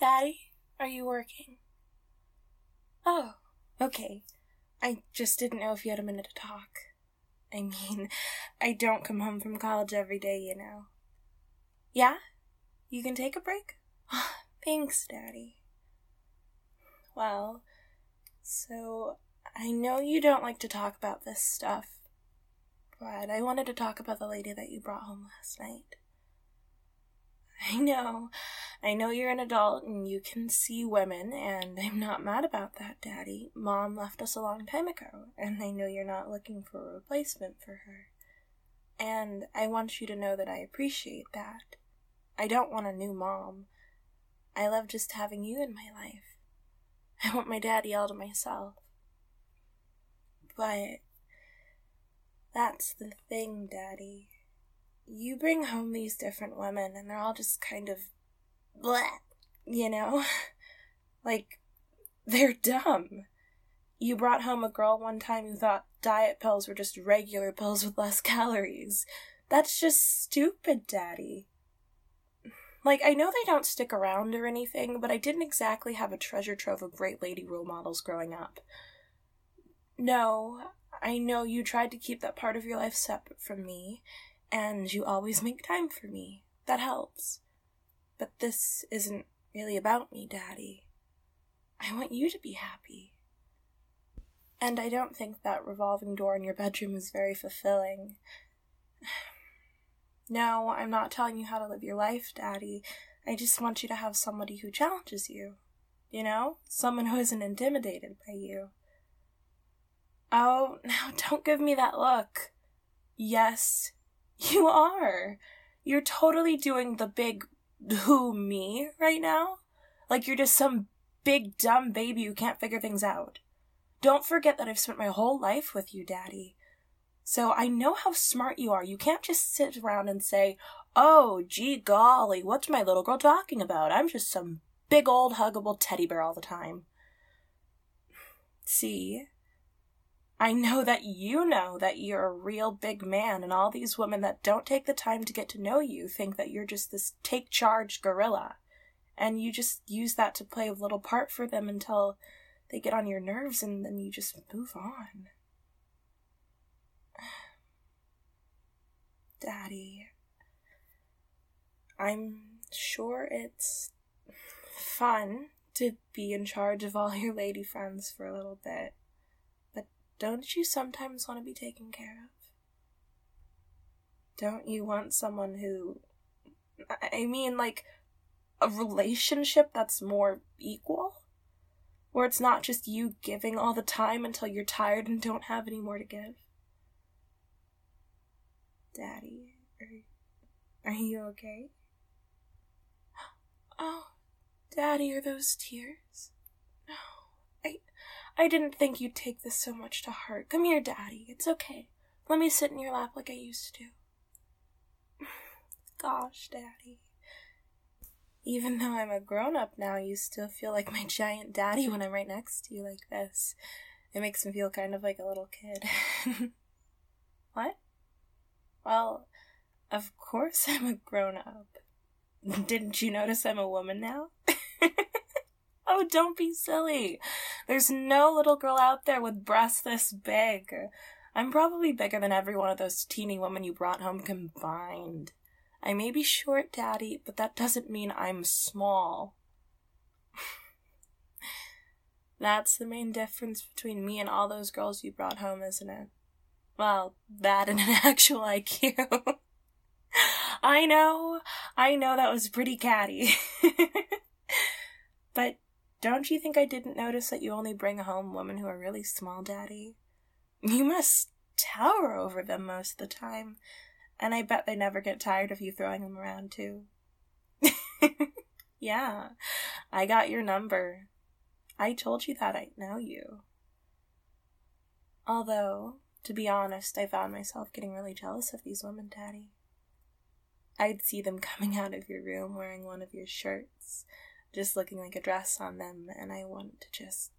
Daddy? Are you working? Oh, okay. I just didn't know if you had a minute to talk. I mean, I don't come home from college every day, you know. Yeah? You can take a break? Thanks, Daddy. Well, so I know you don't like to talk about this stuff, but I wanted to talk about the lady that you brought home last night. I know you're an adult and you can see women, and I'm not mad about that, Daddy. Mom left us a long time ago, and I know you're not looking for a replacement for her. And I want you to know that I appreciate that. I don't want a new mom. I love just having you in my life. I want my daddy all to myself. But that's the thing, Daddy. You bring home these different women, and they're all just kind of bleh, you know? Like, they're dumb. You brought home a girl one time who thought diet pills were just regular pills with less calories. That's just stupid, Daddy. Like, I know they don't stick around or anything, but I didn't exactly have a treasure trove of great lady role models growing up. No, I know you tried to keep that part of your life separate from me, and you always make time for me. That helps. But this isn't really about me, Daddy. I want you to be happy. And I don't think that revolving door in your bedroom is very fulfilling. No, I'm not telling you how to live your life, Daddy. I just want you to have somebody who challenges you. You know? Someone who isn't intimidated by you. Oh, now don't give me that look. Yes, you are. You're totally doing the big who me right now. Like you're just some big dumb baby who can't figure things out. Don't forget that I've spent my whole life with you, Daddy. So I know how smart you are. You can't just sit around and say, oh, gee golly, what's my little girl talking about? I'm just some big old huggable teddy bear all the time. See? I know that you're a real big man, and all these women that don't take the time to get to know you think that you're just this take-charge gorilla, and you just use that to play a little part for them until they get on your nerves, and then you just move on. Daddy, I'm sure it's fun to be in charge of all your lady friends for a little bit. Don't you sometimes want to be taken care of? Don't you want someone who... like, a relationship that's more equal? Where it's not just you giving all the time until you're tired and don't have any more to give? Daddy, are you okay? Oh, Daddy, are those tears? No, I didn't think you'd take this so much to heart. Come here, Daddy. It's okay. Let me sit in your lap like I used to. Gosh, Daddy. Even though I'm a grown-up now, you still feel like my giant daddy when I'm right next to you like this. It makes me feel kind of like a little kid. What? Well, of course I'm a grown-up. Didn't you notice I'm a woman now? Oh, don't be silly. There's no little girl out there with breasts this big. I'm probably bigger than every one of those teeny women you brought home combined. I may be short, Daddy, but that doesn't mean I'm small. That's the main difference between me and all those girls you brought home, isn't it? Well, that and an actual IQ. I know that was pretty catty. But don't you think I didn't notice that you only bring home women who are really small, Daddy? You must tower over them most of the time, and I bet they never get tired of you throwing them around, too. Yeah, I got your number. I told you that I know you. Although, to be honest, I found myself getting really jealous of these women, Daddy. I'd see them coming out of your room wearing one of your shirts, just looking like a dress on them, and I want to just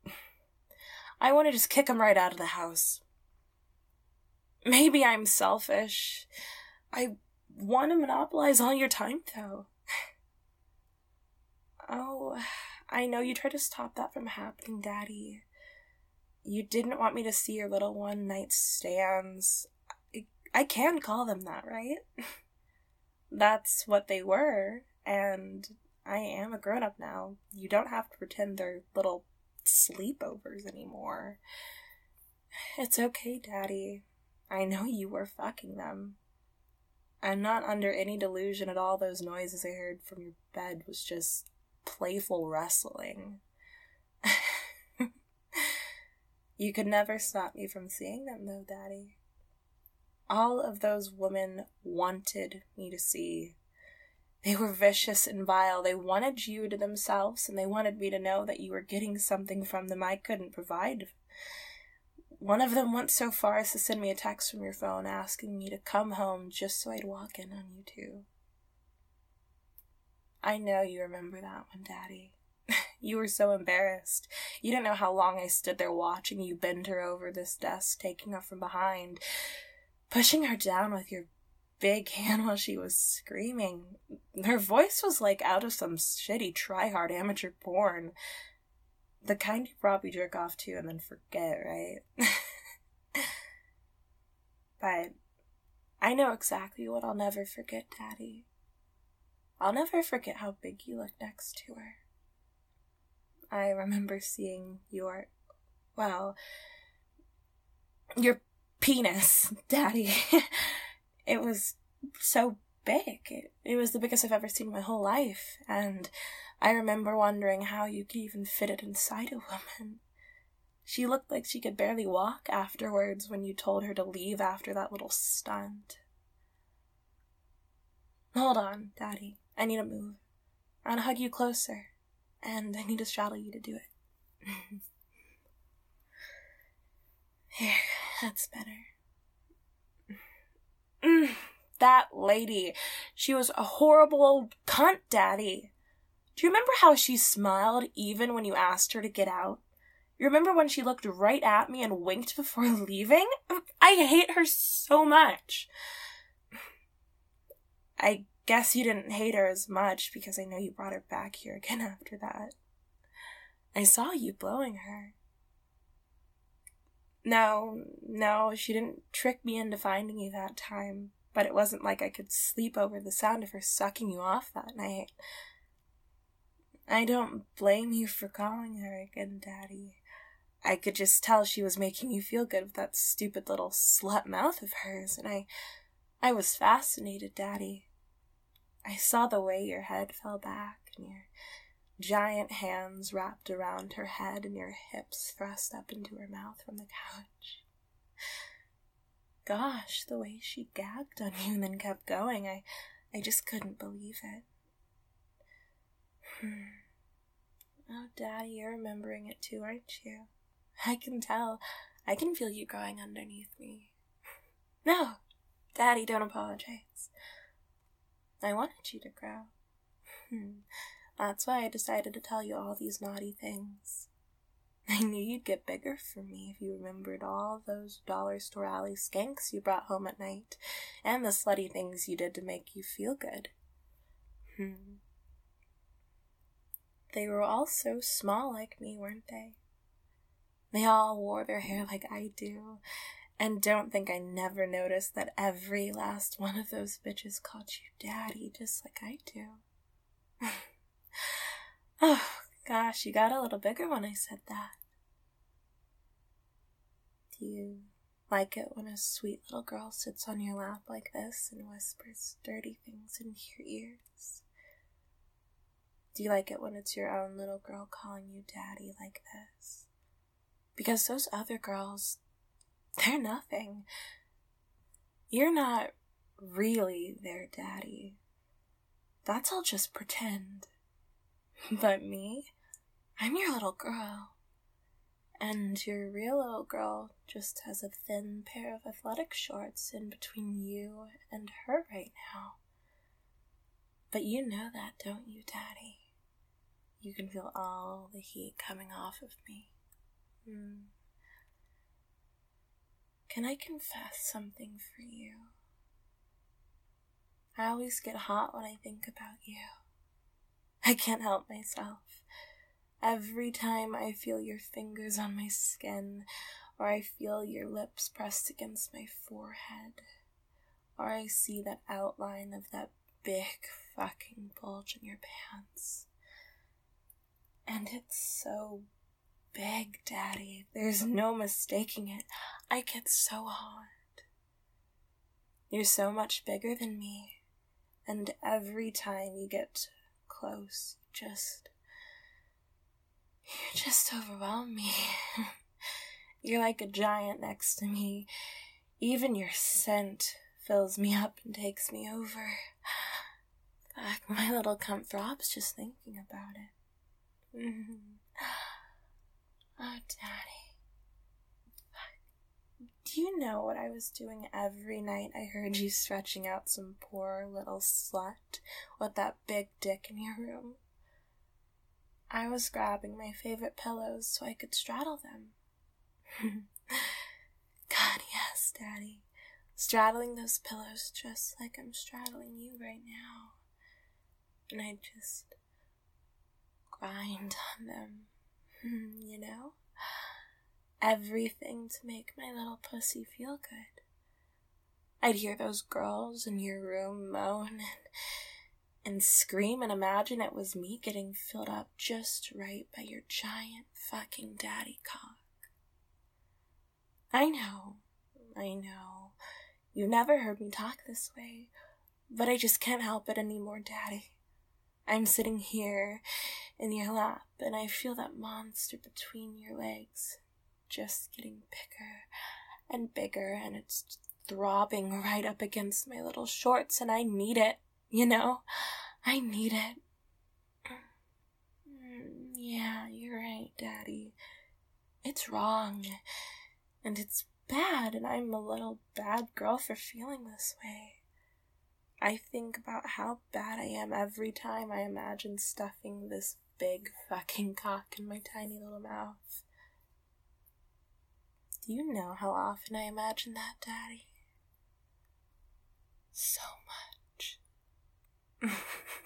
kick them right out of the house. Maybe I'm selfish. I want to monopolize all your time, though. Oh, I know you tried to stop that from happening, Daddy. You didn't want me to see your little one-night stands. I can call them that, right? That's what they were, and I am a grown-up now. You don't have to pretend they're little sleepovers anymore. It's okay, Daddy. I know you were fucking them. I'm not under any delusion at all those noises I heard from your bed was just playful wrestling. You could never stop me from seeing them, though, Daddy. All of those women wanted me to see. They were vicious and vile. They wanted you to themselves, and they wanted me to know that you were getting something from them I couldn't provide. One of them went so far as to send me a text from your phone asking me to come home just so I'd walk in on you two. I know you remember that one, Daddy. You were so embarrassed. You didn't know how long I stood there watching you bend her over this desk, taking her from behind, pushing her down with your big hand while she was screaming. Her voice was like out of some shitty try-hard amateur porn. The kind you probably jerk off to and then forget, right? But I know exactly what I'll never forget, Daddy. I'll never forget how big you looked next to her. I remember seeing your penis, Daddy. It was so big. It was the biggest I've ever seen in my whole life, and I remember wondering how you could even fit it inside a woman. She looked like she could barely walk afterwards when you told her to leave after that little stunt. Hold on, Daddy. I need to move. I want to hug you closer, and I need to straddle you to do it. Here, that's better. That lady. She was a horrible old cunt, Daddy. Do you remember how she smiled even when you asked her to get out? You remember when she looked right at me and winked before leaving? I hate her so much. I guess you didn't hate her as much because I know you brought her back here again after that. I saw you blowing her. No, she didn't trick me into finding you that time, but it wasn't like I could sleep over the sound of her sucking you off that night. I don't blame you for calling her again, Daddy. I could just tell she was making you feel good with that stupid little slut mouth of hers, and I was fascinated, Daddy. I saw the way your head fell back, and your giant hands wrapped around her head, and your hips thrust up into her mouth from the couch. Gosh, the way she gagged on you and then kept going, I just couldn't believe it. Oh, Daddy, you're remembering it too, aren't you? I can tell. I can feel you growing underneath me. No, Daddy, don't apologize. I wanted you to grow. That's why I decided to tell you all these naughty things. I knew you'd get bigger for me if you remembered all those dollar store alley skanks you brought home at night, and the slutty things you did to make you feel good. They were all so small like me, weren't they? They all wore their hair like I do, and don't think I never noticed that every last one of those bitches called you Daddy just like I do. Oh, gosh, you got a little bigger when I said that. Do you like it when a sweet little girl sits on your lap like this and whispers dirty things into your ears? Do you like it when it's your own little girl calling you Daddy like this? Because those other girls, they're nothing. You're not really their daddy. That's all just pretend. But me, I'm your little girl. And your real little girl just has a thin pair of athletic shorts in between you and her right now. But you know that, don't you, Daddy? You can feel all the heat coming off of me. Can I confess something for you? I always get hot when I think about you. I can't help myself. Every time I feel your fingers on my skin, or I feel your lips pressed against my forehead, or I see that outline of that big fucking bulge in your pants. And it's so big, Daddy. There's no mistaking it. I get so hot. You're so much bigger than me, and every time you get close, you just overwhelm me. You're like a giant next to me. Even your scent fills me up and takes me over. Fuck, my little cunt throbs just thinking about it. Oh, Daddy. Fuck. Do you know what I was doing every night I heard you stretching out some poor little slut with that big dick in your room? I was grabbing my favorite pillows so I could straddle them. God, yes, Daddy. Straddling those pillows just like I'm straddling you right now. And I just grind on them, you know? Everything to make my little pussy feel good. I'd hear those girls in your room moan and scream and imagine it was me getting filled up just right by your giant fucking daddy cock. I know. You've never heard me talk this way, but I just can't help it anymore, Daddy. I'm sitting here in your lap, and I feel that monster between your legs just getting bigger and bigger, and it's throbbing right up against my little shorts, and I need it, you know? I need it. Yeah, you're right, Daddy. It's wrong, and it's bad, and I'm a little bad girl for feeling this way. I think about how bad I am every time I imagine stuffing this big fucking cock in my tiny little mouth. Do you know how often I imagine that, Daddy? So much.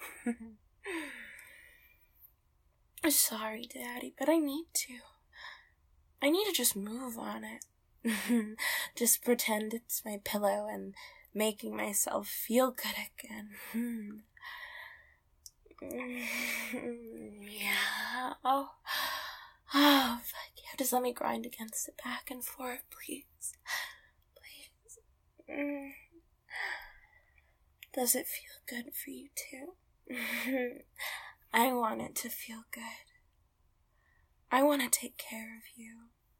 Sorry, Daddy, but I need to. I need to just move on it. Just pretend it's my pillow and making myself feel good again. Yeah. Oh, fuck yeah. Just let me grind against it back and forth, please. Please. Does it feel good for you too? I want it to feel good. I want to take care of you.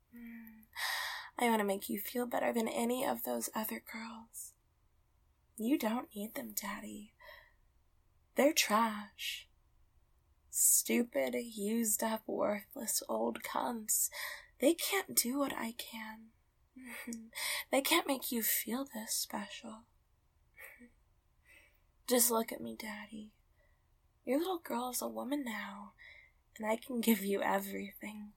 I want to make you feel better than any of those other girls. You don't need them, Daddy. They're trash. Stupid, used up, worthless old cunts. They can't do what I can. They can't make you feel this special. Just look at me, Daddy. Your little girl is a woman now, and I can give you everything.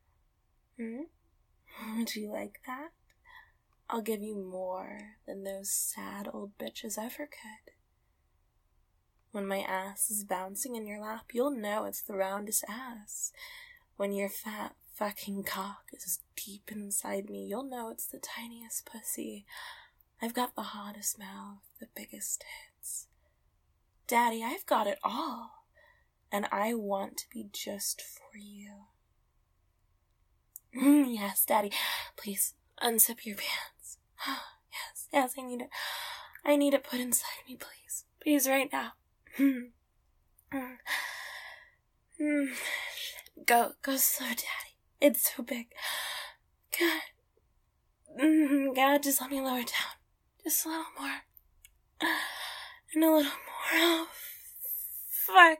Would you like that? I'll give you more than those sad old bitches ever could. When my ass is bouncing in your lap, you'll know it's the roundest ass. When your fat fucking cock is deep inside me, you'll know it's the tiniest pussy. I've got the hottest mouth, the biggest tits. Daddy, I've got it all, and I want to be just for you. Yes, Daddy, please unzip your pants. Yes, I need it. I need it put inside me, please. Please, right now. Go slow, Daddy. It's so big. God, just let me lower down. Just a little more. And a little more. Oh, fuck.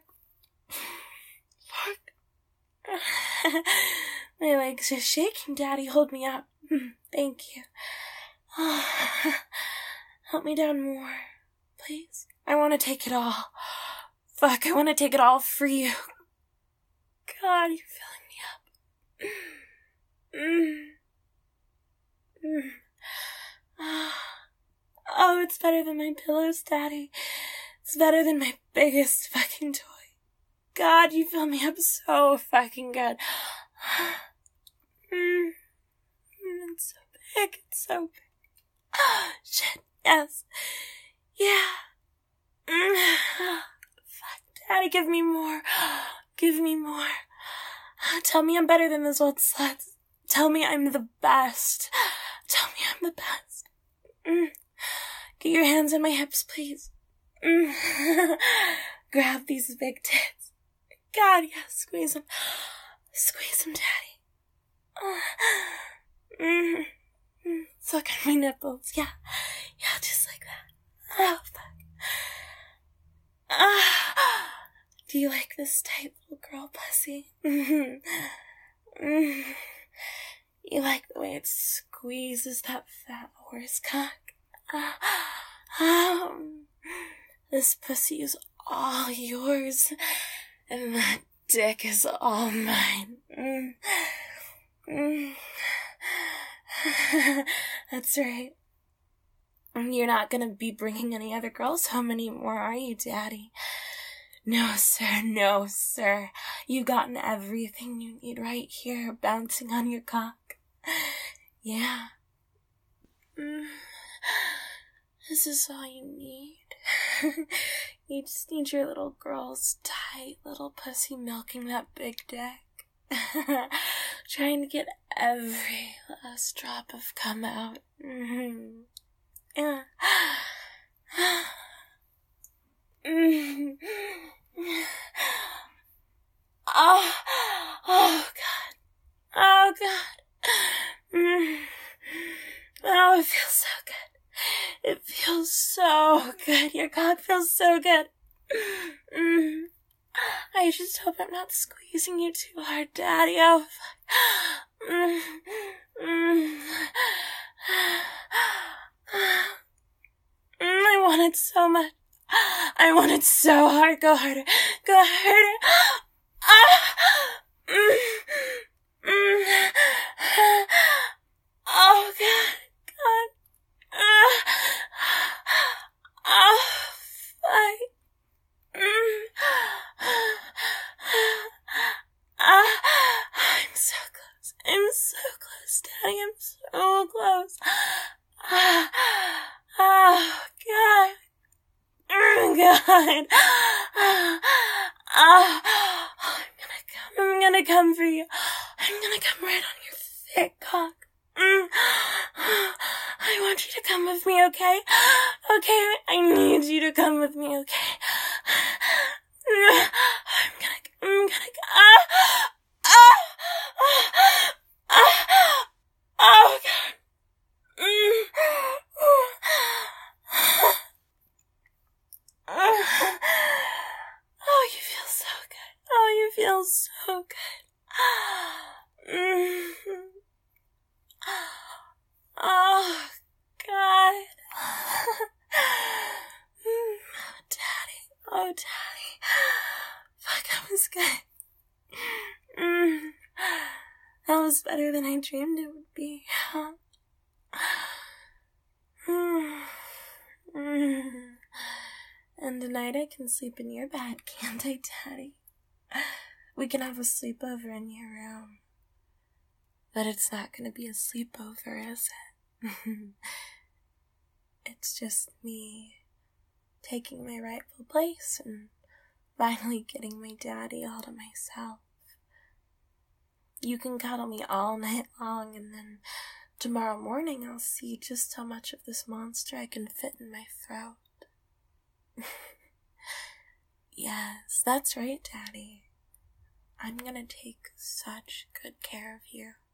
My legs are shaking, Daddy. Hold me up. Thank you. Help me down more, please. I want to take it all. Fuck, I want to take it all for you. God, you're filling me up. Oh, it's better than my pillows, Daddy. It's better than my biggest fucking toy. God, you fill me up so fucking good. It's so big, it's so big. Shit, yes. Yeah. Fuck, Daddy, give me more. Give me more. Tell me I'm better than those old sluts. Tell me I'm the best. Tell me I'm the best. Get your hands on my hips, please. Grab these big tits. God, yeah, squeeze them. Squeeze them, Daddy. Suck on my nipples. Yeah. Yeah, just like that. Oh, fuck. Do you like this tight little girl pussy? You like the way it squeezes that fat horse cock? This pussy is all yours, and that dick is all mine. That's right. You're not gonna be bringing any other girls home anymore, are you, Daddy? No, sir, no, sir. You've gotten everything you need right here, bouncing on your cock. Yeah. This is all you need. You just need your little girl's tight little pussy milking that big dick. Trying to get every last drop of cum out. Yeah. Oh, God. Oh, God. Oh, it feels so good. It feels so good. Your cock feels so good. I just hope I'm not squeezing you too hard, Daddy. Oh, fuck. I want it so much. I want it so hard. Go harder. Go harder. Oh, God. God. Oh, fuck. I'm so close. I'm so close, Daddy. I'm so close. Oh, God. God. I'm gonna come for you. I'm gonna come right on your thick cock. I want you to come with me, okay? Okay, I need you to come with me, okay? I'm gonna oh, God. Oh, you feel so good. Oh, you feel so good. Oh, God. Daddy. Oh, Daddy. Fuck, that was good. That was better than I dreamed it would be. And tonight I can sleep in your bed, can't I, Daddy? We can have a sleepover in your room. But it's not gonna be a sleepover, is it? It's just me taking my rightful place and finally getting my daddy all to myself. You can cuddle me all night long, and then tomorrow morning I'll see just how much of this monster I can fit in my throat. Yes, that's right, Daddy. I'm gonna take such good care of you.